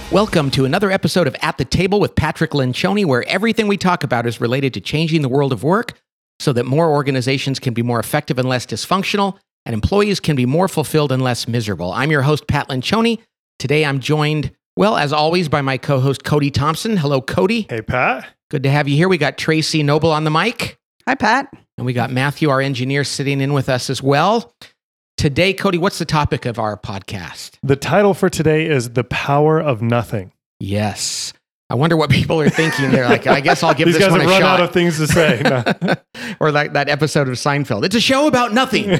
Welcome to another episode of At the Table with Patrick Lencioni, where everything we talk about is related to changing the world of work so that more organizations can be more effective and less dysfunctional, and employees can be more fulfilled and less miserable. I'm your host, Pat Lencioni. Today I'm joined, well, as always, by my co-host, Cody Thompson. Hello, Cody. Hey, Pat. Good to have you here. We got Tracy Noble on the mic. Hi, Pat. And we got Matthew, our engineer, sitting in with us as well. Today, Cody, what's the topic of our podcast? The title for today is The Power of Nothing. Yes. I wonder what people are thinking. They're like, I guess I'll give These this guys one have a run shot. out of things to say. No. Or like that episode of Seinfeld. It's a show about nothing.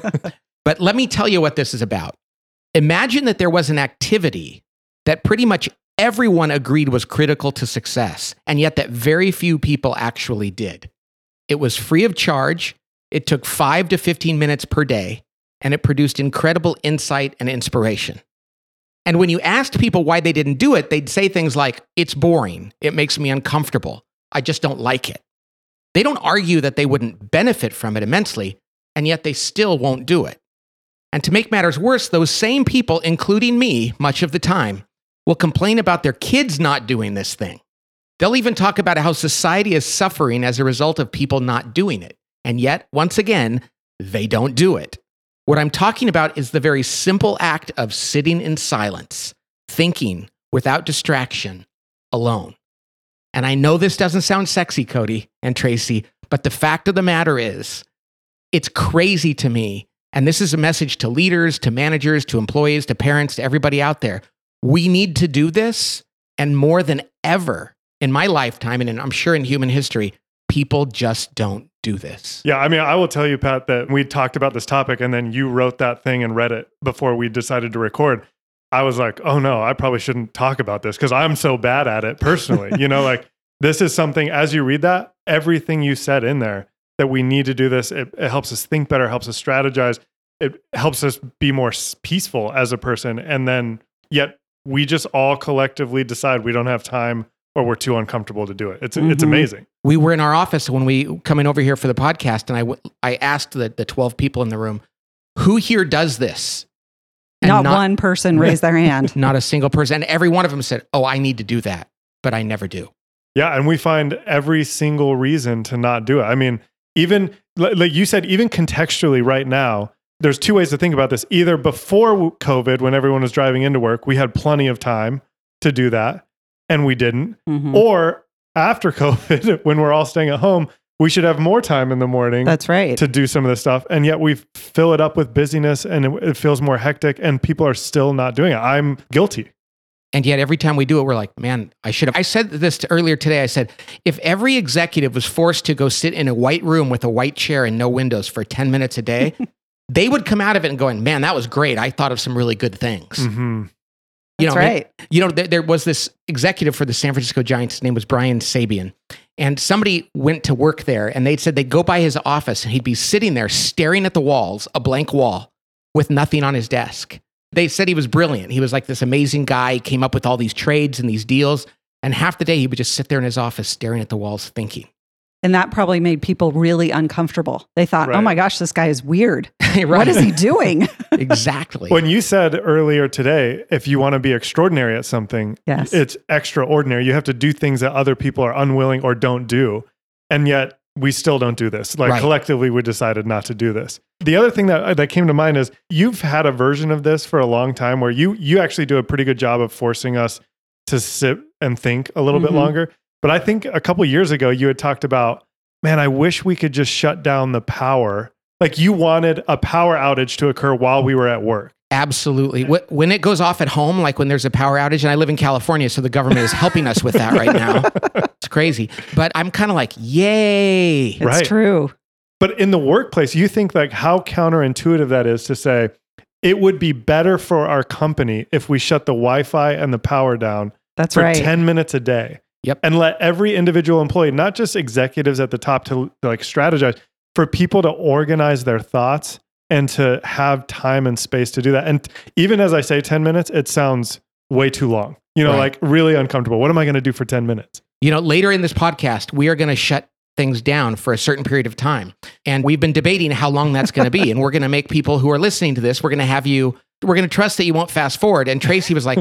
But let me tell you what this is about. Imagine that there was an activity that pretty much everyone agreed was critical to success, and yet that very few people actually did. It was free of charge. It took 5 to 15 minutes per day, and it produced incredible insight and inspiration. And when you asked people why they didn't do it, they'd say things like, it's boring, it makes me uncomfortable, I just don't like it. They don't argue that they wouldn't benefit from it immensely, and yet they still won't do it. And to make matters worse, those same people, including me, much of the time, will complain about their kids not doing this thing. They'll even talk about how society is suffering as a result of people not doing it. And yet, once again, they don't do it. What I'm talking about is the very simple act of sitting in silence, thinking without distraction, alone. And I know this doesn't sound sexy, Cody and Tracy, but the fact of the matter is, it's crazy to me. And this is a message to leaders, to managers, to employees, to parents, to everybody out there. We need to do this. And more than ever in my lifetime, and I'm sure in human history, people just don't do this. Yeah, I mean, I will tell you, Pat, that we talked about this topic and then you wrote that thing and read it before we decided to record. I was like, oh no, I probably shouldn't talk about this because I'm so bad at it personally. Like this is something, as you read that, everything you said in there, that we need to do this. It helps us think better, helps us strategize. It helps us be more peaceful as a person. And then yet we just all collectively decide we don't have time or we're too uncomfortable to do it. It's amazing. We were in our office when we coming over here for the podcast, and I asked the 12 people in the room, who here does this? And not one person raised their hand. Not a single person. And every one of them said, oh, I need to do that, but I never do. Yeah, and we find every single reason to not do it. I mean, even, like you said, even contextually right now, there's two ways to think about this. Either before COVID, when everyone was driving into work, we had plenty of time to do that, and we didn't. Mm-hmm. Or after COVID, when we're all staying at home, we should have more time in the morning. That's right. To do some of this stuff. And yet we fill it up with busyness and it feels more hectic and people are still not doing it. I'm guilty. And yet every time we do it, we're like, man, I should have. I said this earlier today. I said, if every executive was forced to go sit in a white room with a white chair and no windows for 10 minutes a day, they would come out of it and going, man, that was great. I thought of some really good things. Mm-hmm. That's right. There was this executive for the San Francisco Giants. His name was Brian Sabian. And somebody went to work there and they said they'd go by his office and he'd be sitting there staring at the walls, a blank wall, with nothing on his desk. They said he was brilliant. He was like this amazing guy. He came up with all these trades and these deals. And half the day he would just sit there in his office staring at the walls thinking. And that probably made people really uncomfortable. They thought, right. Oh my gosh, this guy is weird. Right. What is he doing? Exactly. When you said earlier today, if you want to be extraordinary at something, Yes. It's extraordinary. You have to do things that other people are unwilling or don't do. And yet we still don't do this. Like Right. Collectively, we decided not to do this. The other thing that came to mind is you've had a version of this for a long time where you actually do a pretty good job of forcing us to sit and think a little bit longer. But I think a couple years ago, you had talked about, man, I wish we could just shut down the power. Like you wanted a power outage to occur while we were at work. Absolutely. When it goes off at home, like when there's a power outage, and I live in California, so the government is helping us with that right now. It's crazy. But I'm kind of like, yay. It's Right. true. But in the workplace, you think like how counterintuitive that is to say, it would be better for our company if we shut the Wi-Fi and the power down That's for right. 10 minutes a day. Yep. And let every individual employee, not just executives at the top to like strategize, for people to organize their thoughts and to have time and space to do that. And even as I say 10 minutes, it sounds way too long. Right. Like really uncomfortable. What am I going to do for 10 minutes? Later in this podcast, we are going to shut things down for a certain period of time. And we've been debating how long that's going to be. And we're going to make people who are listening to this, we're going to trust that you won't fast forward. And Tracy was like,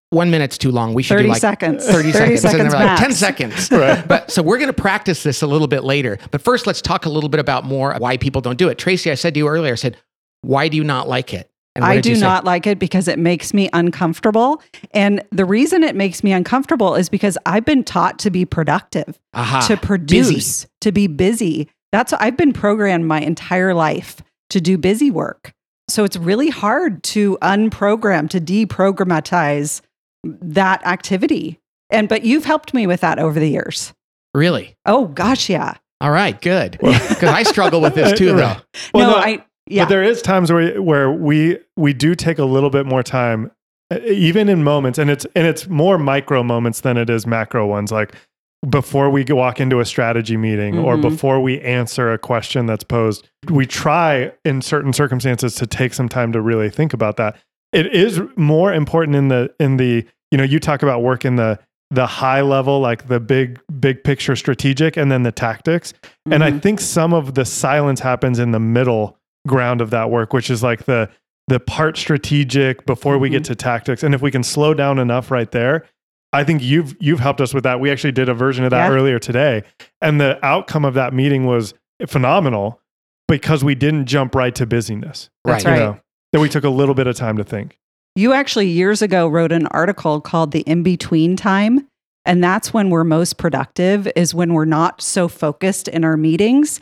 1 minute's too long. We should 30 do like seconds. 30 seconds. And they're like max. 10 seconds. Right. But so we're going to practice this a little bit later. But first, let's talk a little bit about more why people don't do it. Tracy, I said to you earlier, I said, why do you not like it? And what I did you do say? not like it because it makes me uncomfortable. And the reason it makes me uncomfortable is because I've been taught to be productive, Aha. to produce, Busy. to be busy. I've been programmed my entire life to do busy work. So it's really hard to unprogram, to deprogrammatize that activity. But you've helped me with that over the years. Really? Oh gosh, yeah. All right, good. Because I struggle with this too, though. Well, Yeah. But there is times where we do take a little bit more time, even in moments, and it's more micro moments than it is macro ones. Like before we walk into a strategy meeting or before we answer a question that's posed, we try in certain circumstances to take some time to really think about that. It is more important in the you talk about work in the high level, like the big picture strategic, and then the tactics. And I think some of the silence happens in the middle ground of that work, which is like the part strategic before we get to tactics. And if we can slow down enough right there, I think you've helped us with that. We actually did a version of that earlier today. And the outcome of that meeting was phenomenal because we didn't jump right to busyness. That's Right. right. That we took a little bit of time to think. You actually years ago wrote an article called The In-Between Time. And that's when we're most productive, is when we're not so focused in our meetings.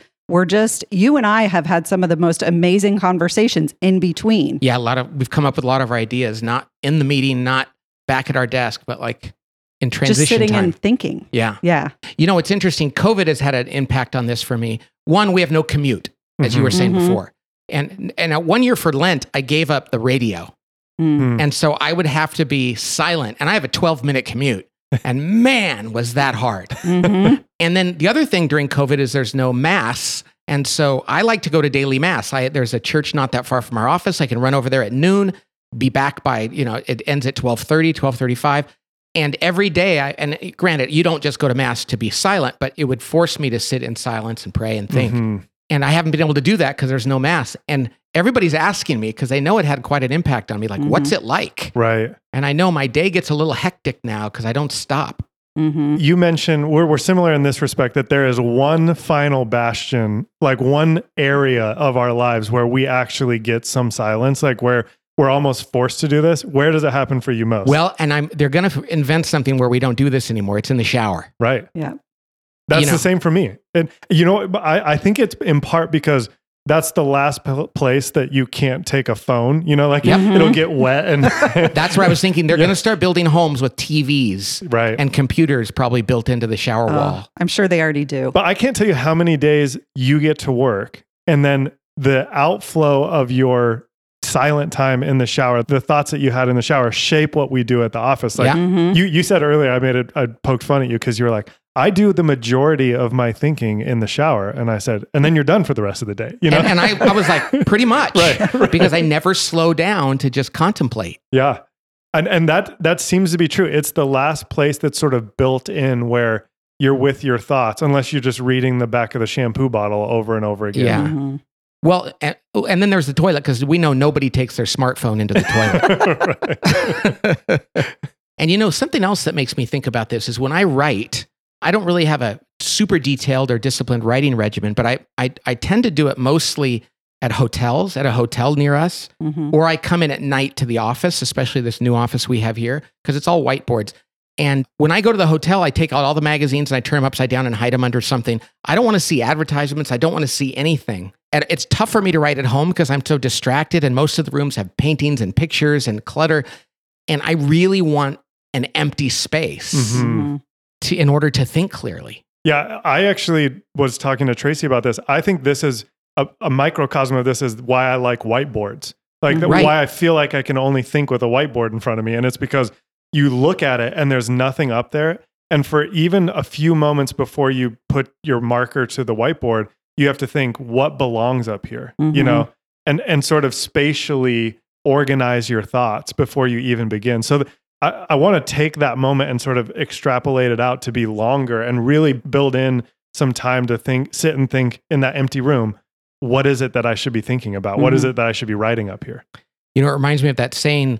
You and I have had some of the most amazing conversations in between. Yeah, we've come up with a lot of our ideas, not in the meeting, not back at our desk, but like in transition Just sitting time. and thinking. Yeah. Yeah. You know, it's interesting. COVID has had an impact on this for me. One, we have no commute, as you were saying before. And 1 year for Lent, I gave up the radio. And so I would have to be silent. And I have a 12-minute commute. And man, was that hard. And then the other thing during COVID is there's no mass. And so I like to go to daily mass. There's a church not that far from our office. I can run over there at noon, be back by, it ends at 12:30, 12:35. And every day, and granted, you don't just go to mass to be silent, but it would force me to sit in silence and pray and think. And I haven't been able to do that because there's no mass. And everybody's asking me because they know it had quite an impact on me. Like, what's it like? Right. And I know my day gets a little hectic now because I don't stop. You mentioned we're similar in this respect, that there is one final bastion, like one area of our lives where we actually get some silence, like where we're almost forced to do this. Where does it happen for you most? Well, and they're going to invent something where we don't do this anymore. It's in the shower. Right. Yeah. That's the same for me. And I think it's in part because that's the last place that you can't take a phone, it'll get wet. And that's where I was thinking they're going to start building homes with TVs right. and computers probably built into the shower wall. I'm sure they already do. But I can't tell you how many days you get to work and then the outflow of your silent time in the shower, the thoughts that you had in the shower shape what we do at the office. Like you said earlier, I poked fun at you because you were like, I do the majority of my thinking in the shower. And I said, and then you're done for the rest of the day. And I was like, pretty much, right. Because I never slow down to just contemplate. Yeah. And that seems to be true. It's the last place that's sort of built in where you're with your thoughts, unless you're just reading the back of the shampoo bottle over and over again. Yeah. Well, and then there's the toilet, because we know nobody takes their smartphone into the toilet. And something else that makes me think about this is when I write, I don't really have a super detailed or disciplined writing regimen, but I tend to do it mostly at hotels, at a hotel near us, or I come in at night to the office, especially this new office we have here, because it's all whiteboards. And when I go to the hotel, I take out all the magazines and I turn them upside down and hide them under something. I don't want to see advertisements. I don't want to see anything. And it's tough for me to write at home because I'm so distracted, and most of the rooms have paintings and pictures and clutter. And I really want an empty space in order to think clearly. Yeah, I actually was talking to Tracy about this. I think this is a microcosm of this is why I like whiteboards. Like why I feel like I can only think with a whiteboard in front of me. And it's because you look at it and there's nothing up there. And for even a few moments before you put your marker to the whiteboard, you have to think what belongs up here, and sort of spatially organize your thoughts before you even begin. So I want to take that moment and sort of extrapolate it out to be longer and really build in some time to sit and think in that empty room. What is it that I should be thinking about? What is it that I should be writing up here? It reminds me of that saying,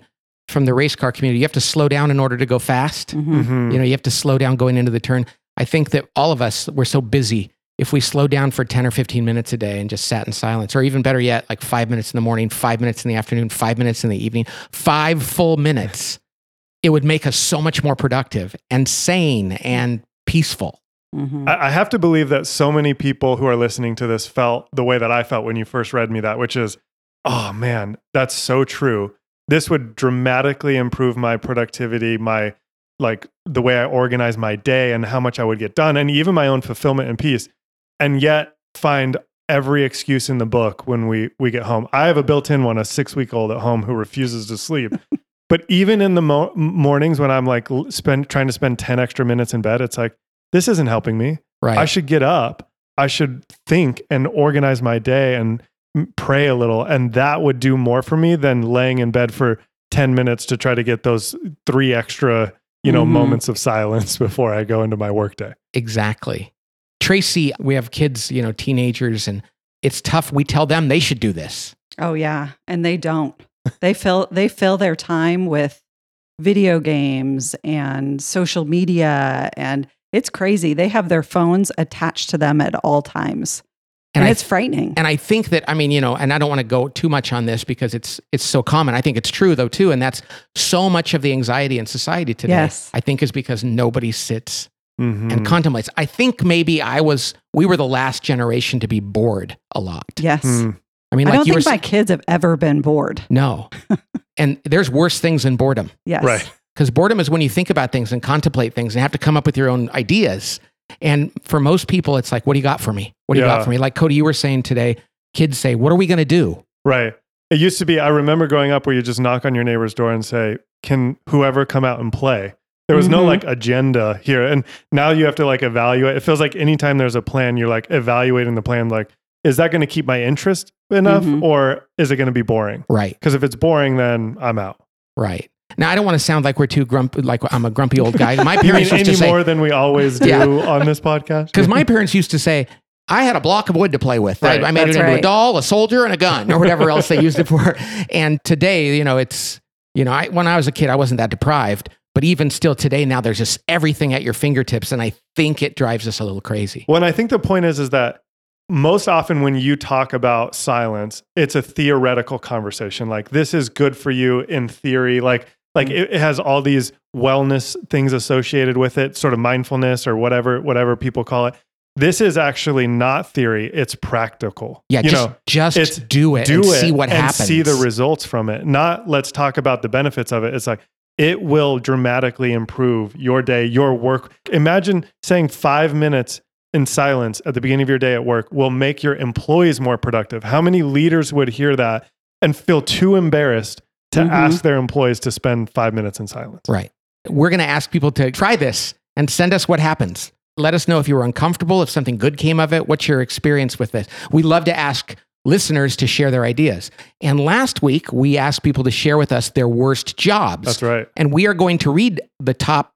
from the race car community. You have to slow down in order to go fast. Mhm. You know, you have to slow down going into the turn. I think that all of us, we're so busy. If we slow down for 10 or 15 minutes a day and just sat in silence, or even better yet, like 5 minutes in the morning, 5 minutes in the afternoon, 5 minutes in the evening, 5 full minutes, it would make us so much more productive and sane and peaceful. Mhm. I have to believe that so many people who are listening to this felt the way that I felt when you first read me that, which is, oh man, that's so true. This would dramatically improve my productivity, my like the way I organize my day and how much I would get done, and even my own fulfillment and peace. And yet find every excuse in the book when we get home. I have a built-in one, a 6-week-old at home who refuses to sleep. But even in the mornings when I'm like trying to spend 10 extra minutes in bed, it's like, this isn't helping me. Right. I should get up. I should think and organize my day and pray a little. And that would do more for me than laying in bed for 10 minutes to try to get those 3 extra, moments of silence before I go into my workday. Exactly. Tracy, we have kids, teenagers, and it's tough. We tell them they should do this. Oh yeah, and they don't. They fill their time with video games and social media, and it's crazy. They have their phones attached to them at all times. And it's frightening. And I think that, and I don't want to go too much on this because it's so common. I think it's true though too. And that's so much of the anxiety in society today, Yes. I think is because nobody sits Mhm. and contemplates. I think maybe we were the last generation to be bored a lot. Yes. I mean, I like don't you think were my kids have ever been bored. No. And there's worse things than boredom. Yes. Right. Because boredom is when you think about things and contemplate things and have to come up with your own ideas. And for most people, it's like, what do you got for me? What do you got for me? Like Cody, you were saying today, kids say, what are we going to do? Right. It used to be, I remember growing up where you just knock on your neighbor's door and say, can whoever come out and play? There was no like agenda here. And now you have to like evaluate. It feels like anytime there's a plan, you're like evaluating the plan. Like, is that going to keep my interest enough or is it going to be boring? Right. Because if it's boring, then I'm out. Right. Now, I don't want to sound like we're too grumpy, like I'm a grumpy old guy. My You parents mean used any to more say, than we always do on this podcast? because my parents used to say, I had a block of wood to play with. Right. I made it That's into a right. doll, a soldier, and a gun, or whatever else they used it for. And today, it's, when I was a kid, I wasn't that deprived. But even still today, now there's just everything at your fingertips. And I think it drives us a little crazy. Well, and I think the point is that most often when you talk about silence, it's a theoretical conversation. Like, this is good for you in theory. Like it has all these wellness things associated with it, sort of mindfulness or whatever people call it. This is actually not theory. It's practical. Yeah, just it's do it and see what and happens. see the results from it. Not let's talk about the benefits of it. It's like, it will dramatically improve your day, your work. Imagine saying 5 minutes in silence at the beginning of your day at work will make your employees more productive. How many leaders would hear that and feel too embarrassed to ask their employees to spend 5 minutes in silence? Right. We're going to ask people to try this and send us what happens. Let us know if you were uncomfortable, if something good came of it. What's your experience with this? We love to ask listeners to share their ideas. And last week, we asked people to share with us their worst jobs. That's right. And we are going to read the top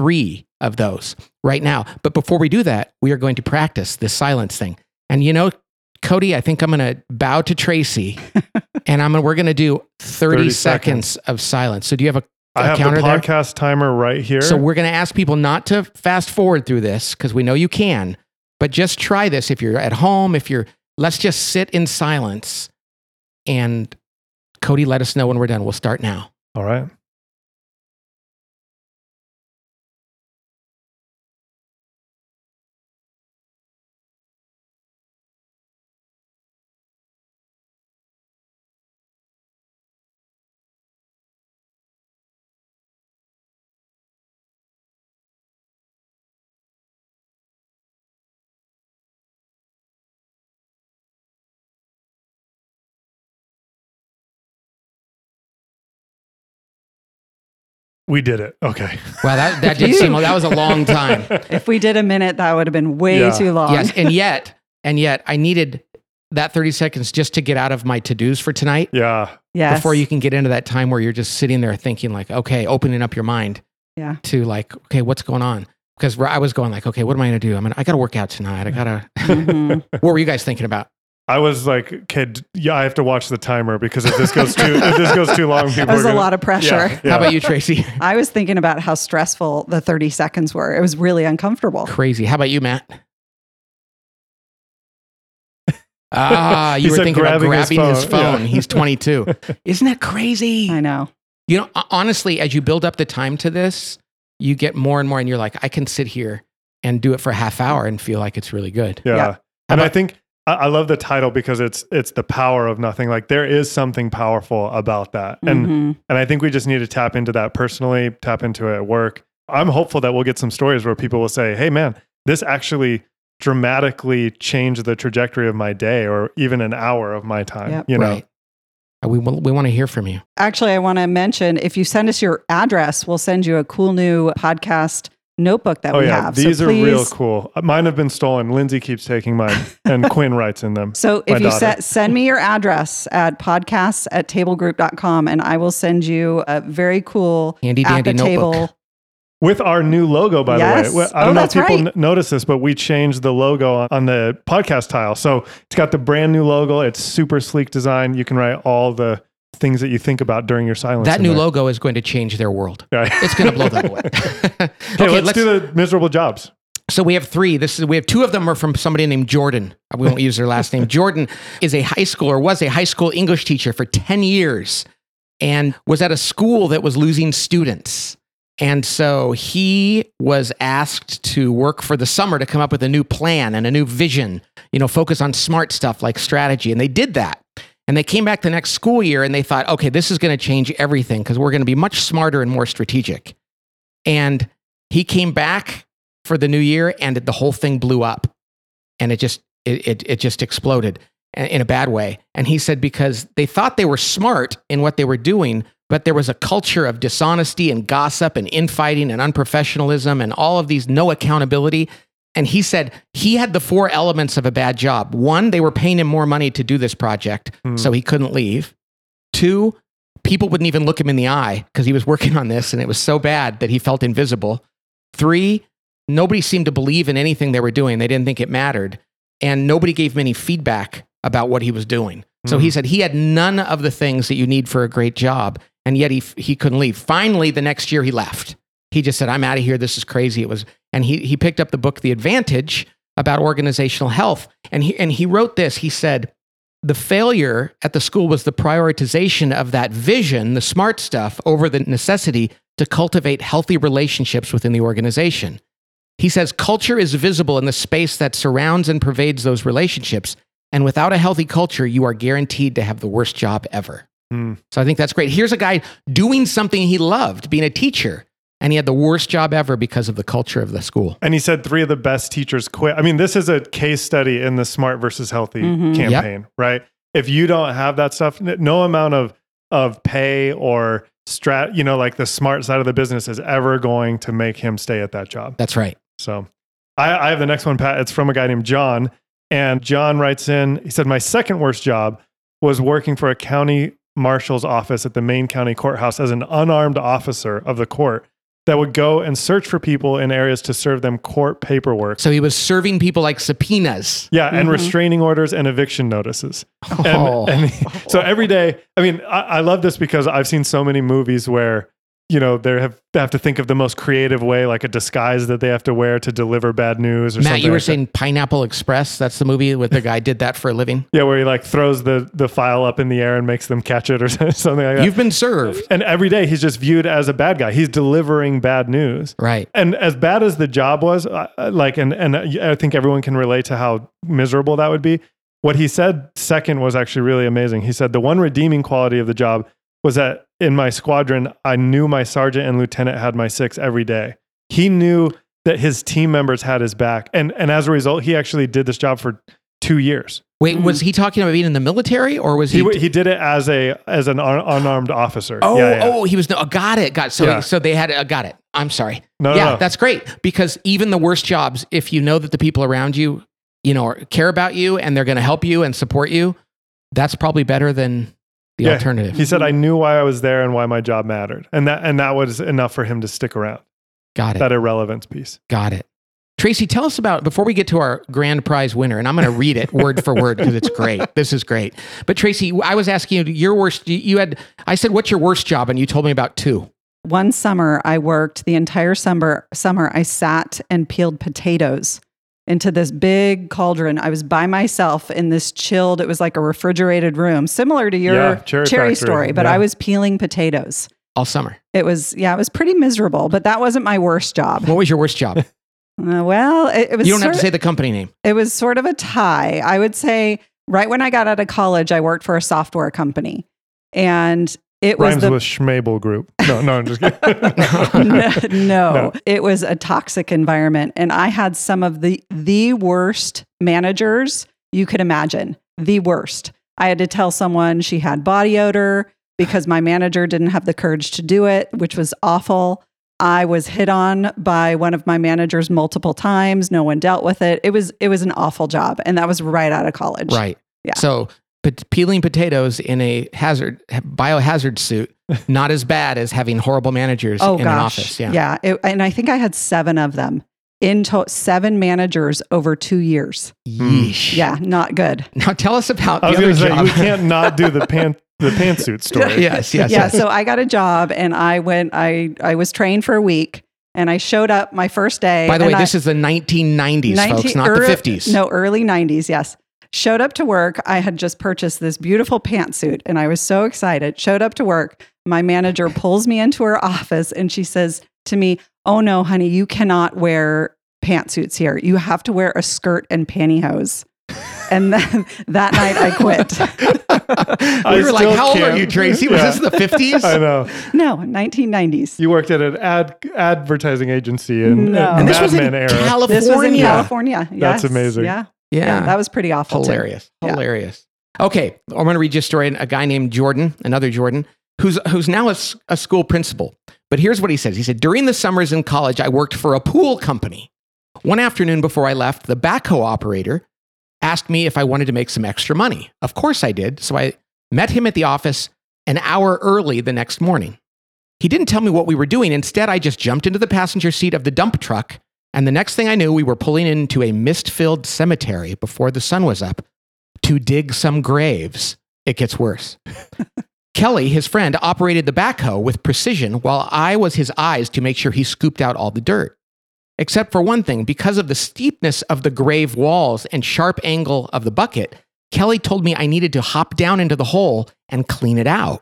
3 of those right now. But before we do that, we are going to practice this silence thing. And Cody, I think I'm going to bow to Tracy and we're going to do 30 seconds of silence. So do you have I have the counter there? podcast timer right here. So we're going to ask people not to fast forward through this because we know you can, but just try this. If you're at home, let's just sit in silence. And Cody, let us know when we're done. We'll start now. All right. We did it. Okay. Wow, that did seem that was a long time. If we did a minute, that would have been way too long. Yes, and yet I needed that 30 seconds just to get out of my to-dos for tonight. Yeah. Yes. Before you can get into that time where you're just sitting there thinking like, okay, opening up your mind Yeah. to like, okay, what's going on? Because I was going like, okay, what am I going to do? I got to work out tonight. I got to, Mhm. what were you guys thinking about? I was like, kid, yeah, I have to watch the timer because if this goes too long, people That was are a lot of pressure. Yeah. How about you, Tracy? I was thinking about how stressful the 30 seconds were. It was really uncomfortable. Crazy. How about you, Matt? You He were said thinking about grabbing his phone. Yeah. He's 22. Isn't that crazy? I know. You know, honestly, as you build up the time to this, you get more and more, and you're like, I can sit here and do it for a half hour and feel like it's really good. Yeah. Yeah. And I think I love the title because it's the power of nothing. Like there is something powerful about that. And I think we just need to tap into that personally, tap into it at work. I'm hopeful that we'll get some stories where people will say, hey man, this actually dramatically changed the trajectory of my day or even an hour of my time. Yep. You know? Right. We want to hear from you. Actually, I want to mention if you send us your address, we'll send you a cool new podcast notebook that we have. These so are please, real cool. Mine have been stolen. Lindsay keeps taking mine and Quinn writes in them. So My if you daughter. send me your address at podcasts@tablegroup.com and I will send you a very cool Handy at dandy the notebook. table. With our new logo, by Yes. the way. I Oh, don't know if that's people right. notice this, but we changed the logo on the podcast tile. So it's got the brand new logo. It's super sleek design. You can write all the things that you think about during your silence. That in new there. logo is going to change their world. Right. It's going to blow them away. Okay, let's do the miserable jobs. So we have three. We have two of them are from somebody named Jordan. We won't use their last name. Jordan is a high school or was a high school English teacher for 10 years and was at a school that was losing students. And so he was asked to work for the summer to come up with a new plan and a new vision, focus on smart stuff like strategy. And they did that. And they came back the next school year and they thought, okay, this is going to change everything because we're going to be much smarter and more strategic. And he came back for the new year and the whole thing blew up. And it just exploded in a bad way. And he said because they thought they were smart in what they were doing, but there was a culture of dishonesty and gossip and infighting and unprofessionalism and all of these no accountability. And he said he had the four elements of a bad job. One, they were paying him more money to do this project, so he couldn't leave. Two, people wouldn't even look him in the eye because he was working on this and it was so bad that he felt invisible. Three, nobody seemed to believe in anything they were doing. They didn't think it mattered. And nobody gave him any feedback about what he was doing. So he said he had none of the things that you need for a great job. And yet he couldn't leave. Finally, the next year he left. He just said, I'm out of here. This is crazy. And he picked up the book, The Advantage, about organizational health. And he wrote this. He said, the failure at the school was the prioritization of that vision, the smart stuff, over the necessity to cultivate healthy relationships within the organization. He says, culture is visible in the space that surrounds and pervades those relationships. And without a healthy culture, you are guaranteed to have the worst job ever. So I think that's great. Here's a guy doing something he loved, being a teacher, and he had the worst job ever because of the culture of the school. And he said 3 of the best teachers quit. I mean, this is a case study in the smart versus healthy campaign, right? If you don't have that stuff, no amount of pay or like the smart side of the business is ever going to make him stay at that job. That's right. So I have the next one, Pat. It's from a guy named John. And John writes in, he said, my second worst job was working for a county marshal's office at the Maine County Courthouse as an unarmed officer of the court that would go and search for people in areas to serve them court paperwork. So he was serving people like subpoenas. Yeah, and restraining orders and eviction notices. Oh. So every day, I mean, I love this because I've seen so many movies where, they have to think of the most creative way, like a disguise that they have to wear to deliver bad news or something. Matt, you were like saying Pineapple Express. That's the movie with the guy did that for a living. Yeah, where he like throws the file up in the air and makes them catch it or something like that. You've been served. And every day he's just viewed as a bad guy. He's delivering bad news. Right. And as bad as the job was, and I think everyone can relate to how miserable that would be. What he said second was actually really amazing. He said the one redeeming quality of the job was that in my squadron, I knew my sergeant and lieutenant had my 6 every day. He knew that his team members had his back. And as a result, he actually did this job for 2 years. Wait, was he talking about being in the military or was he? He did it as an unarmed officer. He was, got it. So they had, got it. I'm sorry. No. That's great. Because even the worst jobs, if you know that the people around you, care about you and they're going to help you and support you, that's probably better than the alternative. He said, I knew why I was there and why my job mattered. And that was enough for him to stick around. Got it. That irrelevance piece. Got it. Tracy, tell us about, before we get to our grand prize winner, and I'm going to read it word for word because it's great. This is great. But Tracy, I was asking you, your worst, I said, what's your worst job? And you told me about 2. One summer, I worked the entire summer. I sat and peeled potatoes into this big cauldron. I was by myself in this chilled, it was like a refrigerated room, similar to your cherry story, but I was peeling potatoes. All summer. It was pretty miserable, but that wasn't my worst job. What was your worst job? Well, it was. You don't have to say the company name. It was sort of a tie. I would say right when I got out of college, I worked for a software company, and it was Rhymes with Schmabel Group. No, I'm just kidding. No, it was a toxic environment, and I had some of the worst managers you could imagine. The worst. I had to tell someone she had body odor because my manager didn't have the courage to do it, which was awful. I was hit on by one of my managers multiple times. No one dealt with it. It was an awful job. And that was right out of college. Right. Yeah. So peeling potatoes in a biohazard suit, not as bad as having horrible managers in an office. Yeah. Yeah. And I think I had 7 of them. 7 managers over 2 years. Yeesh. Yeah. Not good. Now tell us about I was the other going to say, job. we can't not do the pantsuit story. Yes. Yeah. So I got a job and I was trained for a week and I showed up my first day. By the way, this is the 1990s, folks, not the 50s. No, early 90s. Yes. Showed up to work. I had just purchased this beautiful pantsuit and I was so excited. Showed up to work. My manager pulls me into her office and she says to me, "Oh no, honey, you cannot wear pantsuits here. You have to wear a skirt and pantyhose." And then that night I quit. We were like, how old are you, Tracy? Was this in the 50s? I know. No, 1990s. You worked at an advertising agency in And this was in era. California. This was in California. Yes. That's amazing. Yeah. Yeah. That was pretty awful. Hilarious. Yeah. Hilarious. Okay. I'm going to read you a story. A guy named Jordan, another Jordan, who's now a school principal. But here's what he says. He said, during the summers in college, I worked for a pool company. One afternoon before I left, the backhoe operator asked me if I wanted to make some extra money. Of course I did. So I met him at the office an hour early the next morning. He didn't tell me what we were doing. Instead, I just jumped into the passenger seat of the dump truck. And the next thing I knew, we were pulling into a mist-filled cemetery before the sun was up to dig some graves. It gets worse. Kelly, his friend, operated the backhoe with precision while I was his eyes to make sure he scooped out all the dirt. Except for one thing, because of the steepness of the grave walls and sharp angle of the bucket, Kelly told me I needed to hop down into the hole and clean it out.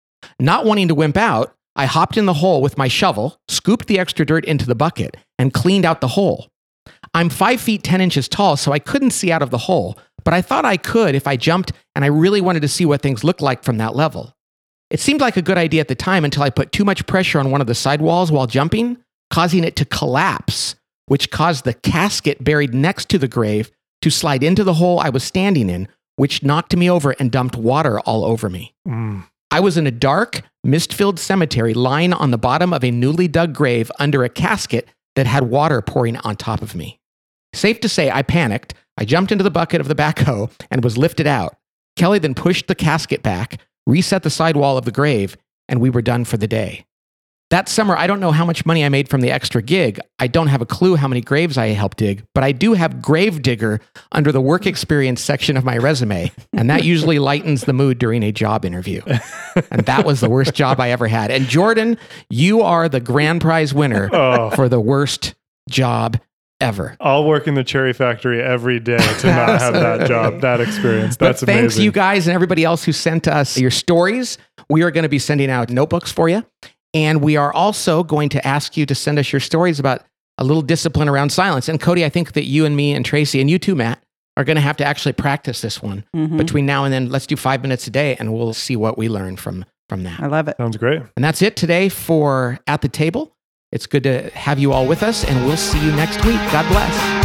Not wanting to wimp out, I hopped in the hole with my shovel, scooped the extra dirt into the bucket, and cleaned out the hole. I'm 5 feet 10 inches tall, so I couldn't see out of the hole, but I thought I could if I jumped, and I really wanted to see what things looked like from that level. It seemed like a good idea at the time until I put too much pressure on one of the sidewalls while jumping, causing it to collapse, which caused the casket buried next to the grave to slide into the hole I was standing in, which knocked me over and dumped water all over me. I was in a dark, mist-filled cemetery lying on the bottom of a newly dug grave under a casket that had water pouring on top of me. Safe to say, I panicked. I jumped into the bucket of the backhoe and was lifted out. Kelly then pushed the casket back, reset the sidewall of the grave, and we were done for the day. That summer, I don't know how much money I made from the extra gig. I don't have a clue how many graves I helped dig, but I do have grave digger under the work experience section of my resume, and that usually lightens the mood during a job interview. And that was the worst job I ever had. And Jordan, you are the grand prize winner for the worst job ever. I'll work in the cherry factory every day to not have that job, that experience. That's amazing. Thanks, you guys, and everybody else who sent us your stories. We are going to be sending out notebooks for you. And we are also going to ask you to send us your stories about a little discipline around silence. And Cody, I think that you and me and Tracy and you too, Matt, are going to have to actually practice this one between now and then. Let's do 5 minutes a day and we'll see what we learn from that. I love it. Sounds great. And that's it today for At the Table. It's good to have you all with us and we'll see you next week. God bless.